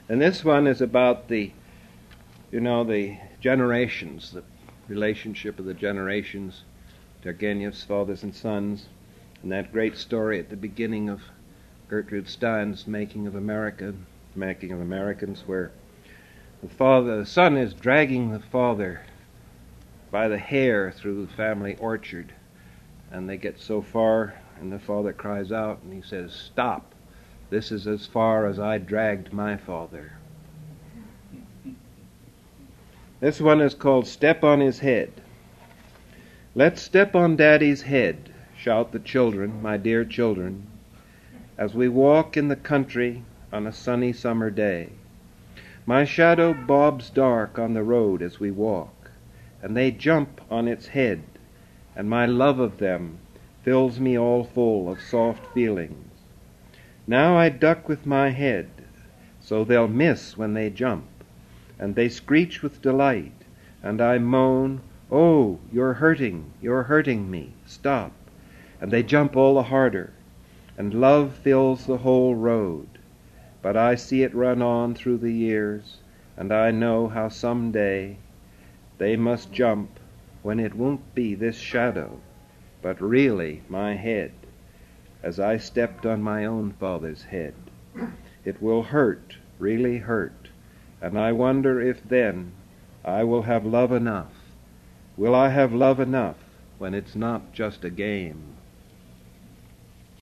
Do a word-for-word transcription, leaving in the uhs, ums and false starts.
And this one is about the, you know, the generations, the relationship of the generations, Turgenev's fathers and sons, and that great story at the beginning of Gertrude Stein's Making of America, Making of Americans, where the father, the son is dragging the father by the hair through the family orchard, and they get so far, and the father cries out, and he says, "Stop! This is as far as I dragged my father." This one is called Step on His Head. Let's step on Daddy's head, shout the children, my dear children, as we walk in the country on a sunny summer day. My shadow bobs dark on the road as we walk, and they jump on its head, and my love of them fills me all full of soft feelings. Now I duck with my head, so they'll miss when they jump, and they screech with delight, and I moan, "Oh, you're hurting, you're hurting me, stop," and they jump all the harder, and love fills the whole road. But I see it run on through the years, and I know how some day they must jump when it won't be this shadow, but really my head, as I stepped on my own father's head. It will hurt, really hurt, and I wonder if then I will have love enough. Will I have love enough when it's not just a game?